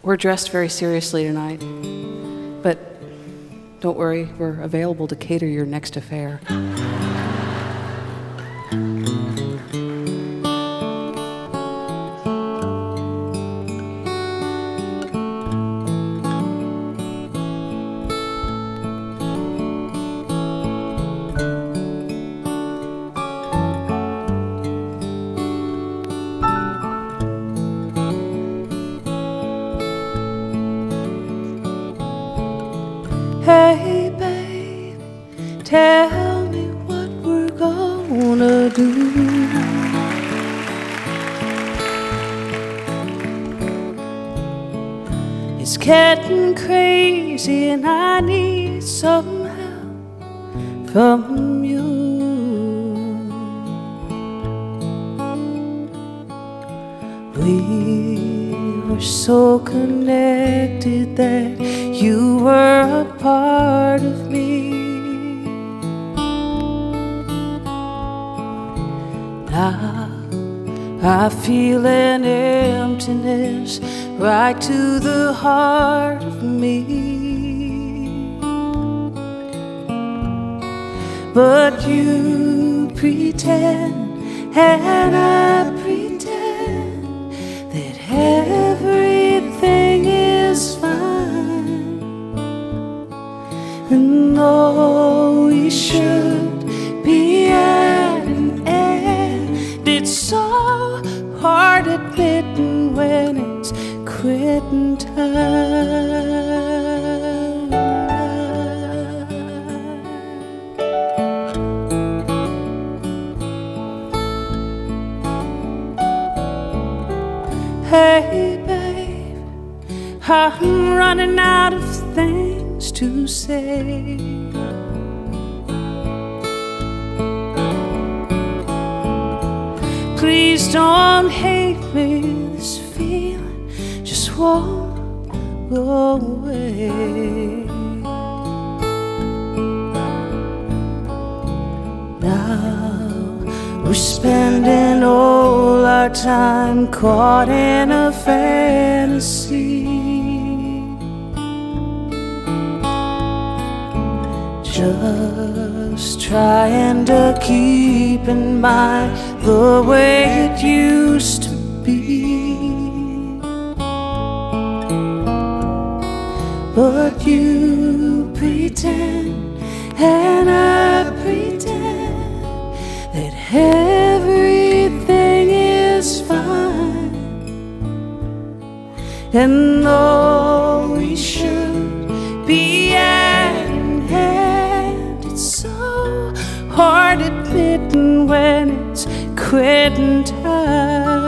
We're dressed very seriously tonight, but don't worry, we're available to cater your next affair. Hey babe, tell me what we're gonna do. It's getting crazy and I need some help from you. We were so connected that you were a part of me. Now I feel an emptiness right to the heart of me. But you pretend and I pretend that everything is fine. And though we should be at an end, it's so hard admitting when it's quitting time. Hey babe, I'm running out of things to say. Please don't hate me, this feeling just won't go away. Now we're spending all our time caught in a fantasy, just trying to keep in mind the way it used to be. But you pretend and I pretend that everything is fine. And though we should be at an end, it's so hard admitting when it's quitting time.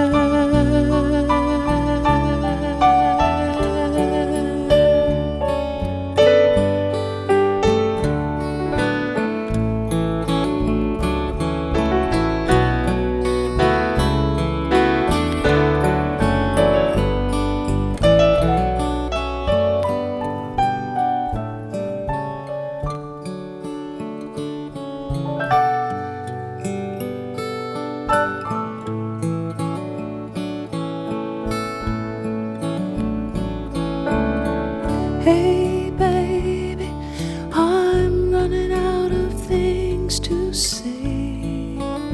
Hey baby, I'm running out of things to say.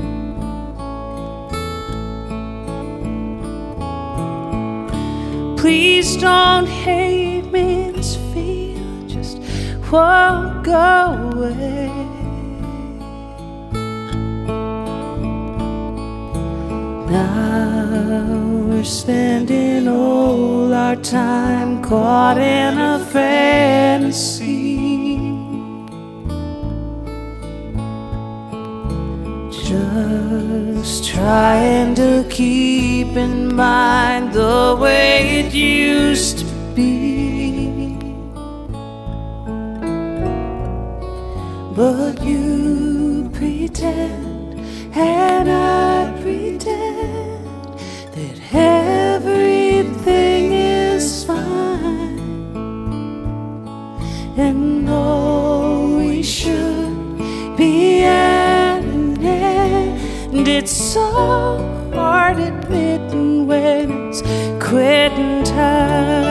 Please don't hate me, this feeling just won't go away. Now we're spending all our time caught in a fantasy, just trying to keep in mind the way it used to be. But you pretend and I pretend that everything is fine. And though we should be at an end, it's so hard admitting when it's quitting time.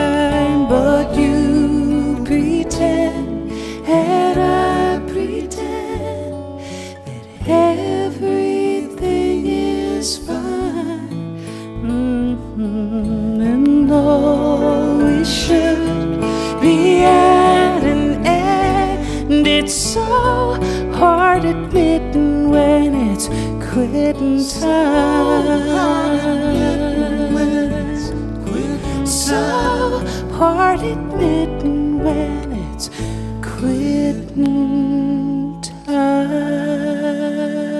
quitting time. So hard admitting when it's quitting time.